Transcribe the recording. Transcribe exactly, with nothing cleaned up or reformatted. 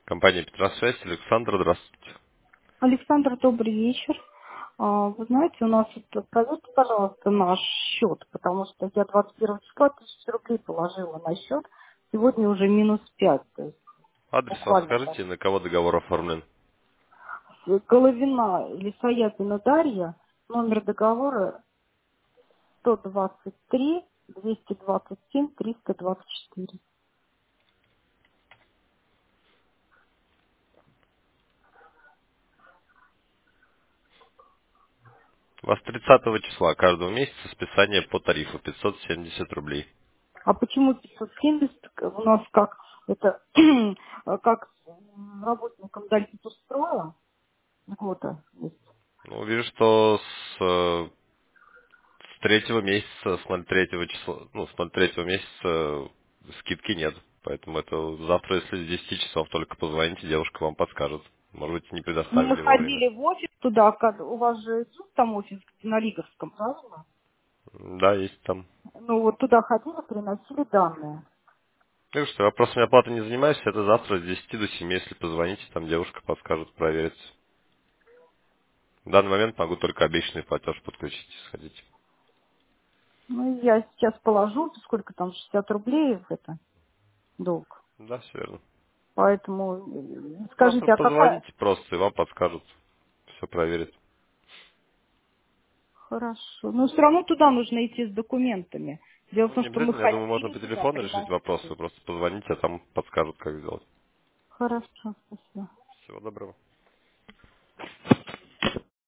Компания Петросвязь, Александр, здравствуйте. Александр, добрый вечер. А, Вы знаете, у нас это, проверьте, пожалуйста, наш счет, потому что я двадцать первого числа тысячу рублей положила на счет, сегодня уже минус пять, то есть Адрес вам буквально так. скажите, на кого договор оформлен? Головина Лисоятина Дарья, номер договора сто двадцать три двести двадцать семь триста двадцать четыре. У вас тридцатого числа каждого месяца списание по тарифу пятьсот семьдесят рублей. А почему пятьсот семьдесят у нас как это как м, работникам Дальнегорстроя года есть? Ну, вижу, что с, э, с третьего месяца, с ноль третьего числа, ну, с ноль третьего месяца скидки нет. Поэтому это завтра, если с десяти часов только позвоните, девушка вам подскажет. Может быть, не Ну, мы предоставили вовремя. ходили в офис туда, как- у вас же есть там офис где на Лиговском, правильно? Да, есть там. Ну, вот туда ходили, приносили данные. Ну что, вопросами оплаты не занимаюсь, это завтра с десяти до семи, если позвоните, там девушка подскажет, проверить. В данный момент могу только обещанный платеж подключить и сходить. Ну, я сейчас положу, сколько там, шестьдесят рублей в это долг. Да, все верно. Поэтому э, Завтра скажите, а какая... позвоните просто, и вам подскажут. Все проверят. Хорошо. Но все равно туда нужно идти с документами. Дело в Ну, том, не что мы обязательно, я думаю, можно ходили по туда, телефону решить вопрос. приносили. Вы просто позвоните, а там подскажут, как сделать. Хорошо, спасибо. Всего доброго.